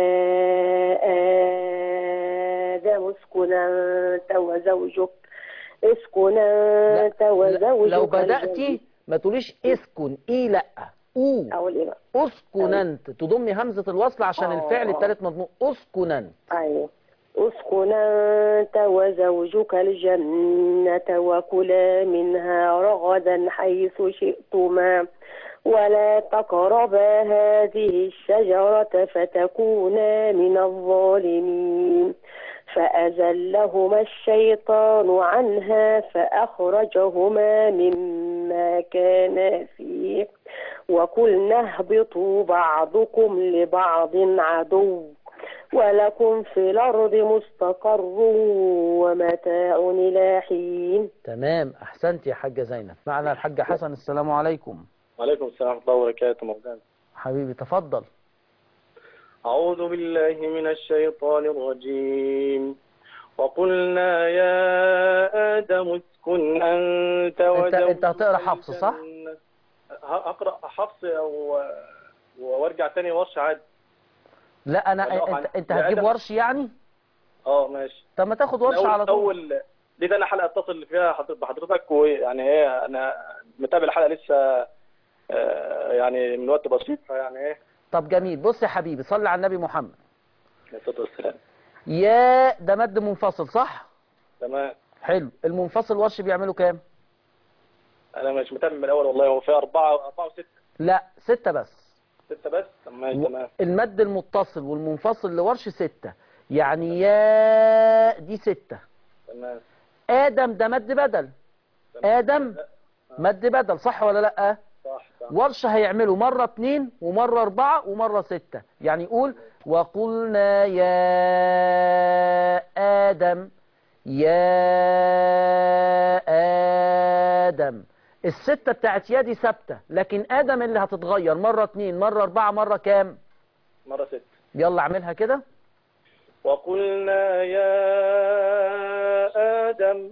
آدم اسكن أنت وزوجك اسكن أنت وزوجك. لو بدأتي ما تقوليش اسكن ايه، لا او اقول ايه بقى؟ اسكن انت، تضمي همزة الوصل عشان أوه. الفعل الثالث مضموم. اسكن انت. ايوه. اسكن انت وزوجك الجنة وكلا منها رغدا حيث شئتما ولا تقربا هذه الشجرة فتكونا من الظالمين. فأزلهما الشيطان عنها فأخرجهما مما كانا فيه وقلنا اهبطوا بعضكم لبعض عدو ولكم في الأرض مستقر ومتاع إلى حين. تمام أحسنت يا حاجة زينب. معنا الحاج حسن. السلام عليكم. وعليكم السلام ورحمة الله وبركاته. مولانا حبيبي تفضل. أعوذ بالله من الشيطان الرجيم. وقلنا يا آدم اسكن أنت وزوجك. أنت أنت هتقرأ حفص صح؟ هقرأ حفص أو وارجع تاني ورش عادي. لا أنا أنت أنت هتجيب ورش يعني؟ أه ماشي. طب ما تاخد ورش على طول. أول دي ده أنا حلقة اتصل فيها بحضرتك، ويعني إيه أنا متابع الحلقة لسه يعني من وقت بسيط يعني إيه. طب جميل. بص يا حبيبي صلي على النبي محمد عليه الصلاة والسلام. يا ده مد منفصل صح؟ تمام. حلو. المنفصل ورش بيعملوا كام؟ أنا مش متابع من الأول والله. هو في أربعة أربعة وستة. لا ستة بس. ستة بس. تمام تمام. المد المتصل والمنفصل لورش ستة، يعني يا دي ستة. تمام. آدم ده مد بدل. آدم مد بدل، صح ولا لأ؟ صح صح. ورش هيعملوا مرة اتنين ومرة اربعة ومرة ستة، يعني يقول وقلنا يا آدم يا آدم. الستة بتاعت يا دي ثابتة، لكن آدم اللي هتتغير مرة اتنين مرة اربعة مرة كام؟ مرة ستة. يلا اعملها كده. وقلنا يا آدم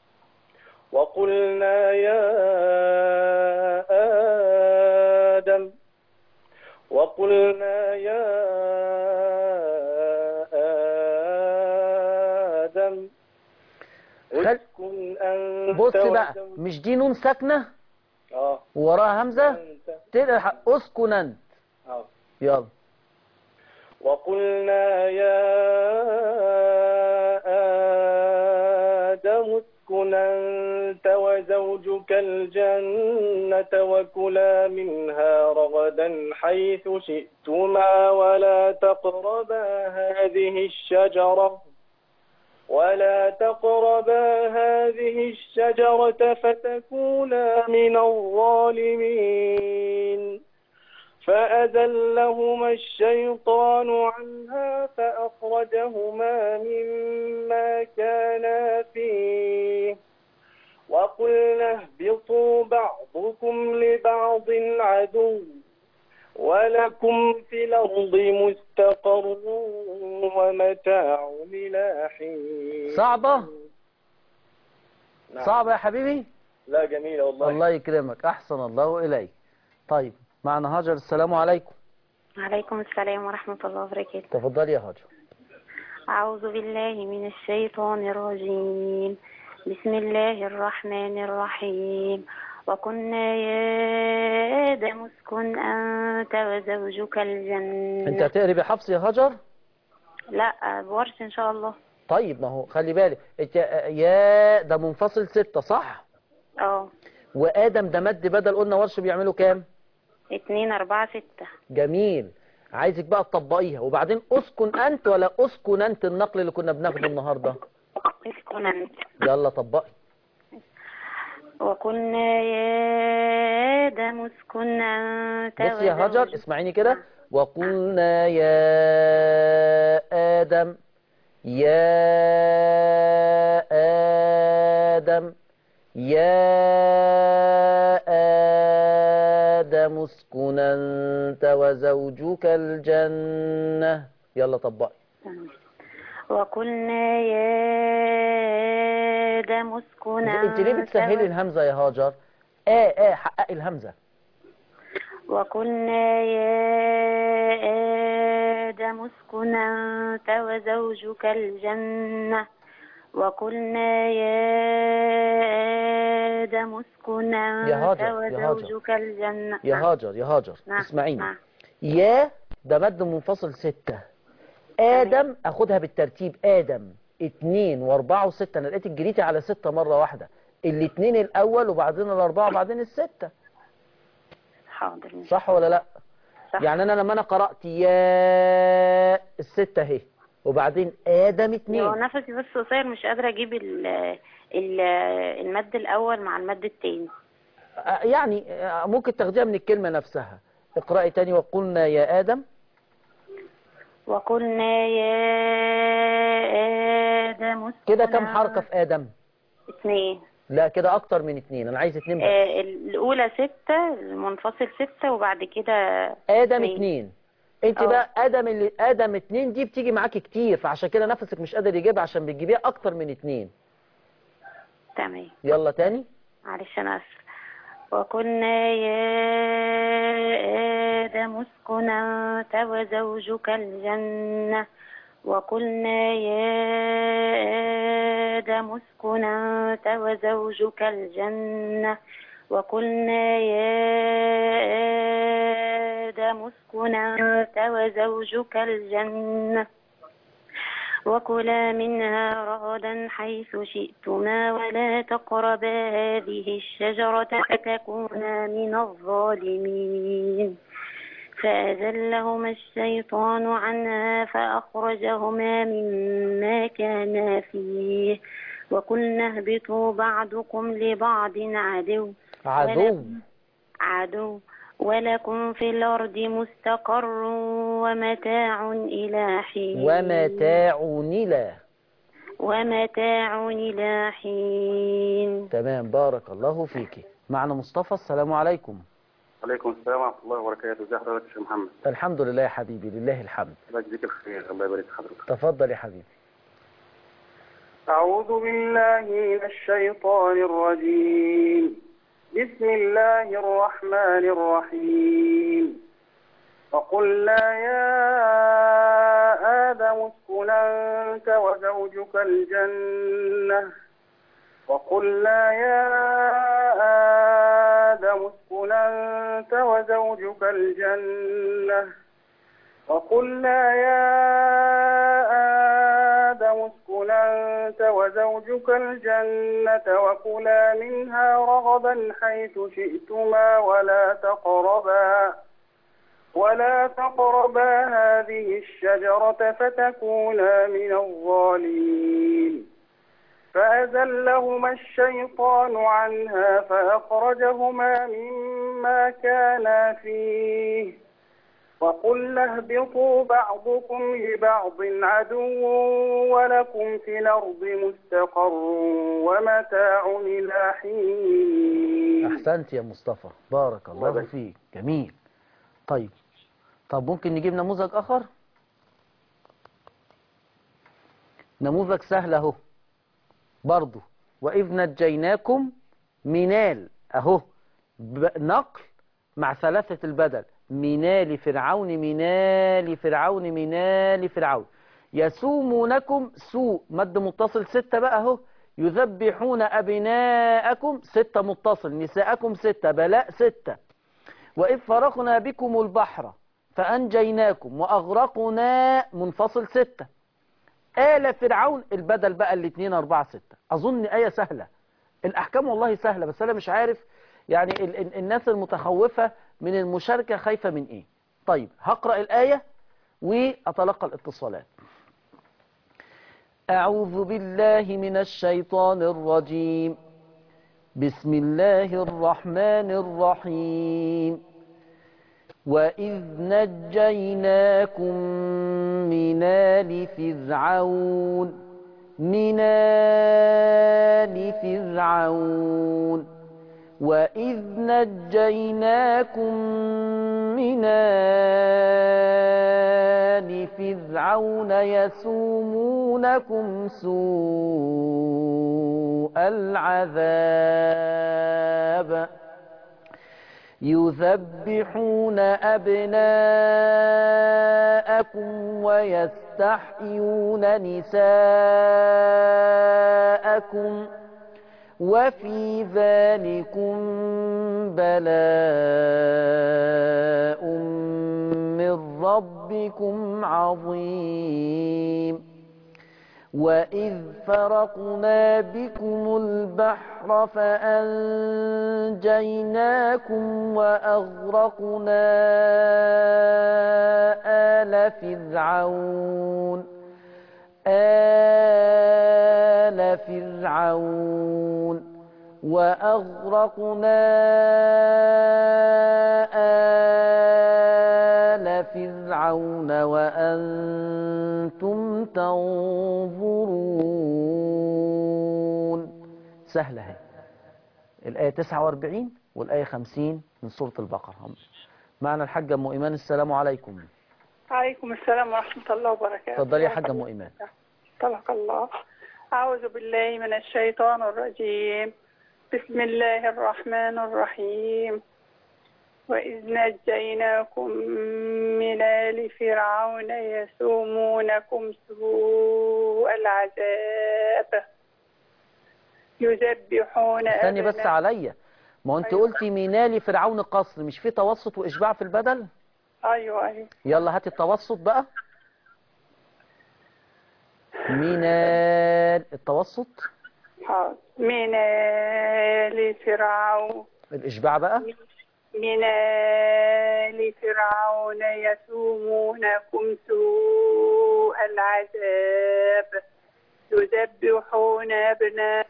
وقلنا يا آدم وقلنا يا آدم اسكن أنت. بص بقى، مش دي نون ساكنة اه ووراها همزة، تلحق اسكن انت. اه يلا. وقلنا يا آدم اسكن أنت وزوجك الجنة وكلا منها رغدا حيث شئتما ولا تقربا هذه الشجرة ولا تقربا هذه الشجرة فتكونا من الظالمين. فأزلهما الشيطان عنها فأخرجهما مما كانا فيه وقلنا اهبطوا بعضكم لبعض عدو ولكم في الأرض مستقر ومتاع إلى حين. صعبة؟ نعم. صعبة يا حبيبي؟ لا جميلة والله. الله يكرمك، أحسن الله إليك. طيب معنا هاجر، السلام عليكم. وعليكم السلام ورحمة الله وبركاته. تفضلي يا هاجر. أعوذ بالله من الشيطان الرجيم. بسم الله الرحمن الرحيم. وكنا يا آدم اسكن أنت وزوجك الجنة. أنت هتقري بحفص يا هاجر؟ لا بورش إن شاء الله. طيب ما هو خلي بالك، يا ده منفصل ستة صح؟ اه. وآدم ده مد بدل، قلنا ورش بيعملوا كام؟ اتنين أربعة ستة. جميل. عايزك بقى تطبقيها، وبعدين اسكن أنت ولا اسكن أنت النقل اللي كنا بناخده النهاردة؟ اسكن أنت. يلا طبقي. وقلنا يا آدم اسكن أنت بصي يا هاجر اسمعيني كده. وقلنا يا آدم يا آدم يا آدم اسكن أنت وزوجك الجنة. يلا طبقي. وقلنا يا آدم اسكن انت ليه بتسهلي الهمزة يا هاجر؟ آه آه حققي الهمزة. وقلنا يا آدم اسكن أنت وزوجك الجنة وقلنا يا آدم اسكن أنت وزوجك الجنة. يا هاجر يا هاجر نعم. اسمعيني. نعم. يا ده مد منفصل ستة. آدم أخدها بالترتيب، آدم اتنين واربعة وستة. أنا لقيتك جريتي على ستة مرة واحدة، الاتنين الأول وبعدين الأربعة وبعدين الستة. حاضر. صح ولا لأ؟ صح. يعني أنا لما أنا قرأت يا الستة اهي وبعدين آدم اتنين. هو نفسي بس قصير، مش قادرة أجيب ال ال المد الأول مع المد التاني. يعني ممكن تاخديها من الكلمة نفسها. اقرأي تاني. وقلنا يا آدم. وقلنا يا آدم كده كم حركة في آدم؟ اثنين. لا كده أكتر من اتنين، أنا عايز اتنين بس. آه الأولى ستة، المنفصل ستة، وبعد كده آدم اتنين, اتنين. انت أوه. بقى آدم اللي آدم اتنين دي بتيجي معاكي كتير، فعشان كده نفسك مش قادر يجيبها عشان بتجيبيها أكتر من اتنين. تمام. يلا تاني. معلش أنا آسف. وقلنا يا آدم اسكن أنت وزوجك الجنة وقلنا يا آدم اسكن أنت وزوجك الجنة وقلنا يا آدم اسكن أنت وزوجك الجنة وكلا منها رغدا حيث شئتما ولا تقربا هذه الشجرة فتكونا من الظالمين فأزلهما الشيطان عنها فأخرجهما مما كانا فيه وقلنا اهبطوا بعضكم لبعض عدو عدو عدو ولكم في الأرض مستقر ومتاع إلى حين ومتاع إلى ومتاع إلى حين. تمام، بارك الله فيك. معنا مصطفى. السلام عليكم. عليكم السلام ورحمة الله وبركاته. ازي حضرتك يا شيخ محمد؟ الحمد لله يا حبيبي، لله الحمد. الله يجزيك الخير، الله يبارك في حضرتك. تفضل يا حبيبي. أعوذ بالله من الشيطان الرجيم. بسم الله الرحمن الرحيم. وقلنا يا آدم اسكن أنت وزوجك الجنة وقلنا يا آدم اسكن أنت وزوجك الجنة وقلنا يا آدم اسكن أنت وزوجك الجنة وكلا منها رغدا حيث شئتما ولا تقربا ولا تقربا هذه الشجرة فتكونا من الظالمين فأزلهما الشيطان عنها فأخرجهما مما كانا فيه وقلنا اهبطوا بعضكم لبعض عدو ولكم في الأرض مستقر ومتاع إلى حين. أحسنت يا مصطفى، بارك الله فيك، جميل. طيب طب ممكن نجيب نموذج آخر؟ نموذج سهل اهو برضو. وإذ نجيناكم من آل اهو نقل مع ثلاثة البدل، من آل فرعون من آل فرعون من آل فرعون يسومونكم سوء مد متصل ستة بقى اهو، يذبحون أبناءكم ستة متصل، نساءكم ستة، بلاء ستة. وإذ فرقنا بكم البحر فأنجيناكم وأغرقنا منفصل ستة. آل فرعون البدل بقى الاثنين أربعة ستة. أظن آية سهلة، الأحكام والله سهلة، بس أنا مش عارف يعني ال ال الناس المتخوفة من المشاركة خايفة من إيه. طيب هقرأ الآية وأتلقى الاتصالات. أعوذ بالله من الشيطان الرجيم. بسم الله الرحمن الرحيم. وإذ نجيناكم من آل فرعون من آل فرعون وإذ نجيناكم من آل فرعون يسومونكم سوء العذاب يذبحون أبناءكم ويستحيون نساءكم وفي ذلكم بلاء من ربكم عظيم. وإذ فرقنا بكم البحر فأنجيناكم وأغرقنا آل فرعون آل فرعون وأغرقنا آل فرعون وأنتم تنظرون. سهلة هي الآية تسعة وأربعين والآية خمسين من سورة البقرة. معنا الحاجة أم إيمان. السلام عليكم. عليكم السلام ورحمة الله وبركاته. تفضلي يا حاجة أم إيمان. طلق الله. أعوذ بالله من الشيطان الرجيم. بسم الله الرحمن الرحيم. وإذ نجيناكم من آل فرعون يسومونكم سوء العذاب يذبحون استني بس عليا، ما انت أيوة. قلتي من آل فرعون قصر، مش في توسط وإشباع في البدل؟ أيوة أيوة. يلا هاتي التوسط بقى. من آل التوسط. حاضر. من آل فرعون. الإشباع بقى. من آل فرعون يسومونكم سوء العذاب يذبحون أبناء.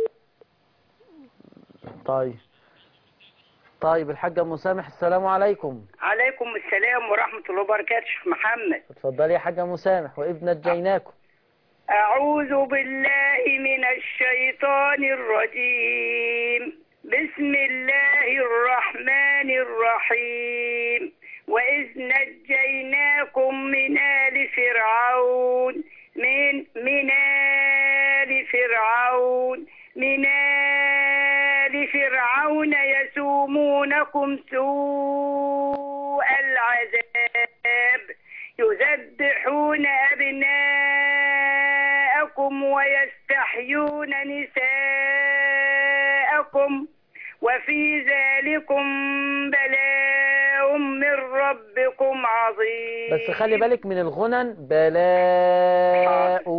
طيب طيب الحاجة مسامح، السلام عليكم. عليكم السلام ورحمة الله وبركاته. شيخ محمد اتفضلي يا حاجة مسامح. وإذ نجيناكم. أعوذ بالله من الشيطان الرجيم. بسم الله الرحمن الرحيم. وإذ نجيناكم من آل فرعون من من آل فرعون من آل فرعون يسومونكم سوء العذاب يذبحون أبناءكم ويستحيون نساءكم وفي ذلكم بلاء من ربكم عظيم. بس خلي بالك من الغنن. بلاء.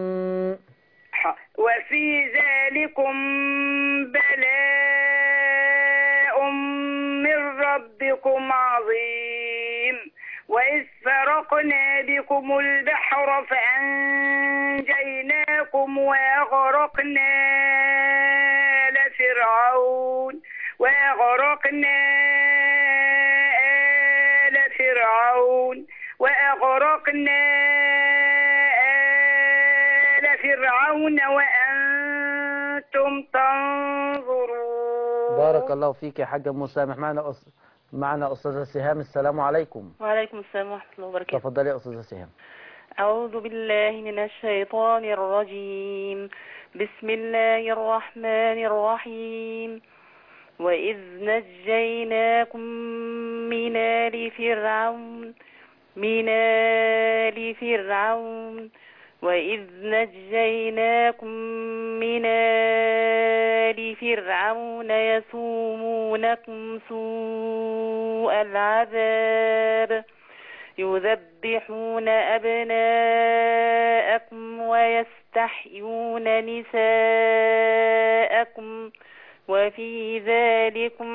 وفي ذلكم بلاء من ربكم عظيم. وإذ فرقنا بكم البحر فأنجيناكم وأغرقنا آل فرعون وأغرقنا آل فرعون وأغرقنا آل فرعون وأنتم تنظرون. بارك الله فيك يا حاجة مسامح. معنا أس... معنا أستاذة سهام. السلام عليكم. وعليكم السلام ورحمة الله وبركاته. تفضلي يا أستاذة سهام. أعوذ بالله من الشيطان الرجيم. بسم الله الرحمن الرحيم. وإذ نجيناكم من آل فرعون من آل فرعون وإذ نجيناكم من آل فرعون يسومونكم سوء العذاب يذبحون أبناءكم ويستحيون نساءكم وفي ذلكم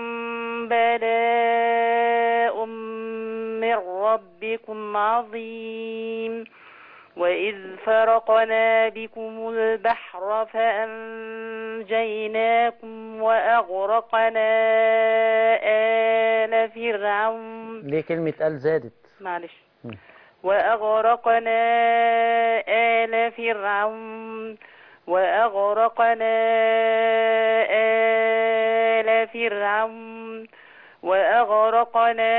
بلاء من ربكم عظيم. وإذ فرقنا بكم البحر فأنجيناكم وأغرقنا آل فرعون. ليه كلمة آل زادت؟ معلش. وأغرقنا آل فرعون وأغرقنا آل فرعون وأغرقنا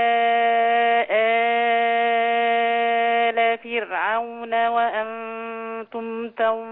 آل فرعون وأنتم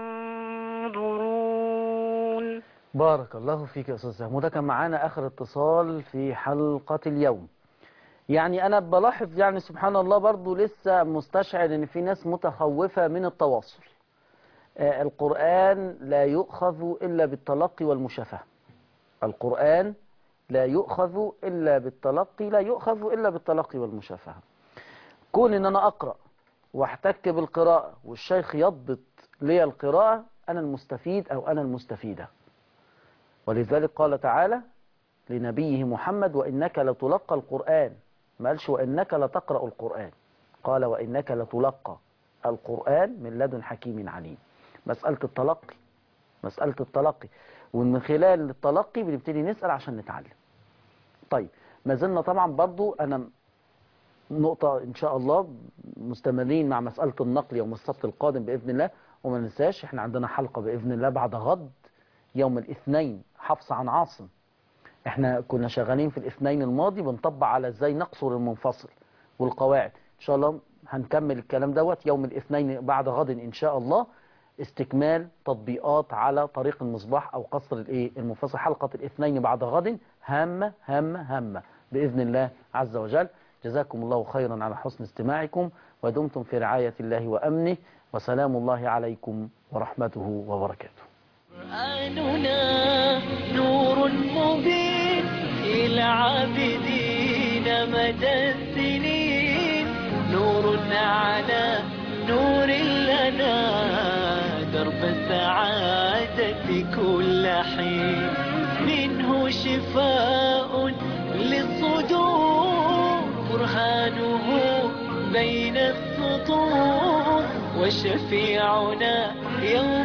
تنظرون. بارك الله فيك يا أستاذ سهام. وده كان معانا آخر اتصال في حلقة اليوم. يعني أنا بلاحظ يعني سبحان الله برضو لسه مستشعر إن في ناس متخوفة من التواصل. آه القرآن لا يؤخذ إلا بالتلقي والمشافهة. القرآن لا يؤخذ إلا بالتلقي لا يؤخذ إلا بالتلقي والمشافهة. كون إن أنا أقرأ واحتك بالقراءة والشيخ يضبط لي القراءة أنا المستفيد أو أنا المستفيدة. ولذلك قال تعالى لنبيه محمد وإنك لتلقى القرآن. ما قالش وإنك لتقرأ القرآن، قال وإنك لتلقى القرآن من لدن حكيم عليم. مسألة التلقي مسألة التلقي ومن خلال التلقي بنبتدي نسأل عشان نتعلم. طيب ما زلنا طبعا برضو أنا نقطة إن شاء الله مستمرين مع مسألة النقل يوم السبت القادم بإذن الله. وما ننساش إحنا عندنا حلقة بإذن الله بعد غد يوم الاثنين حفص عن عاصم. إحنا كنا شغالين في الاثنين الماضي بنطبق على إزاي نقصر المنفصل والقواعد. إن شاء الله هنكمل الكلام دوت يوم الاثنين بعد غد إن شاء الله، استكمال تطبيقات على طريق المصباح أو قصر الإيه المنفصل. حلقة الاثنين بعد غد هامة هامة هامة بإذن الله عز وجل. جزاكم الله خيرا على حسن استماعكم ودمتم في رعاية الله وأمنه وسلام الله عليكم ورحمته وبركاته. قرآننا نور مبين للعابدين مدى السنين، نور على نور لنا درب السعادة كل حين، منه شفاء للصدور البطون وشفيعنا يوم